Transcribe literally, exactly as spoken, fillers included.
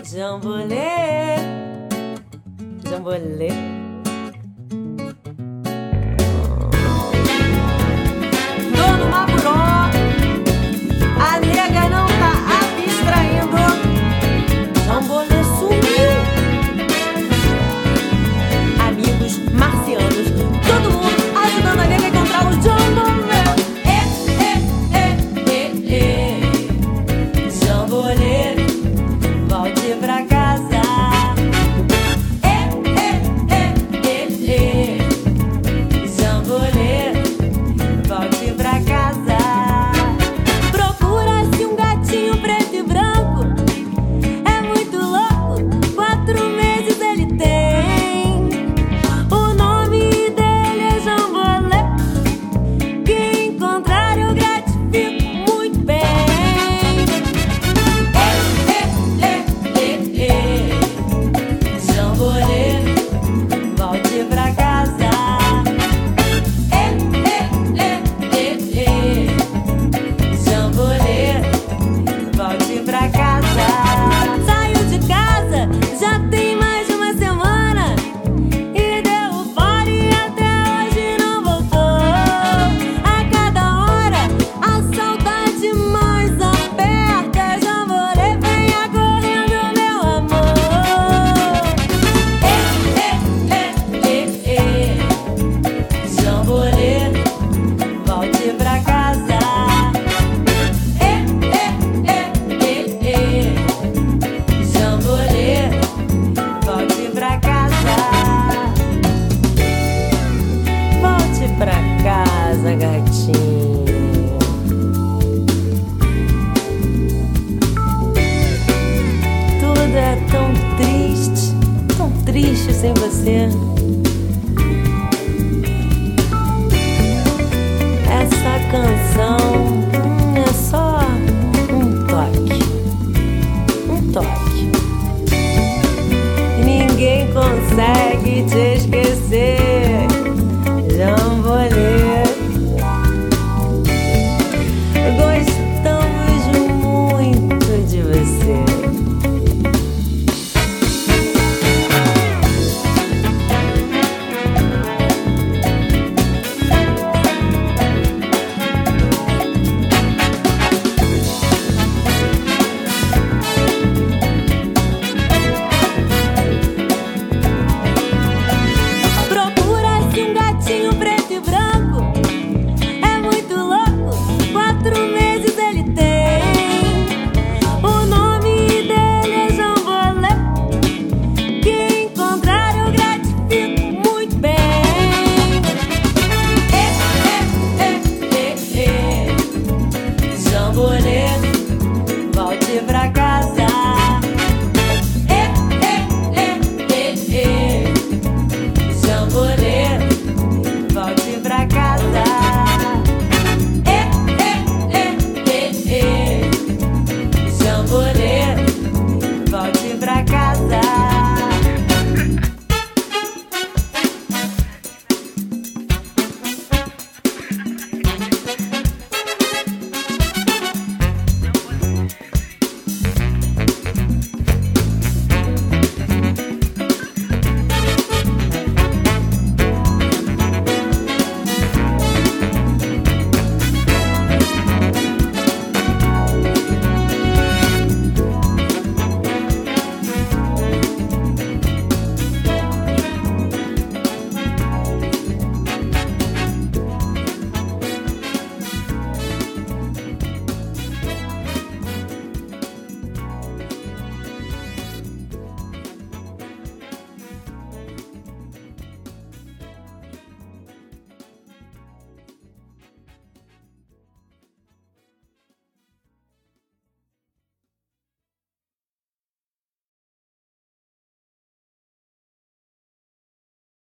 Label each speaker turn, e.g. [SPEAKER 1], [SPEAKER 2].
[SPEAKER 1] Jambolê, jambolê. Tô numa buró, a nega não tá abstraindo. Jambolê sumiu. Amigos marcianos, todo mundo ajudando a nega a encontrar o jambolê. Volte pra casa. Eh, eh, eh, eh, eh. Jambolê, volte pra casa. Procura-se um gatinho preto e branco. É muito louco, quatro meses ele tem. O nome dele é Jambolê. Que encontrar eu gratifico muito bem. Volte pra casa. Eh, eh, eh, eh, eh. Jambolê, volte pra casa. Saiu de casa, já tem mais de uma semana. E deu o fora e até hoje não voltou. A cada hora a saudade mais aperta. Jambolê, venha correndo, meu amor. Jambolê, volte pra casa. Eh, eh, eh, eh, eh. Jambolê, volte pra casa. Volte pra casa, gatinho. Tudo é tão triste, tão triste sem você.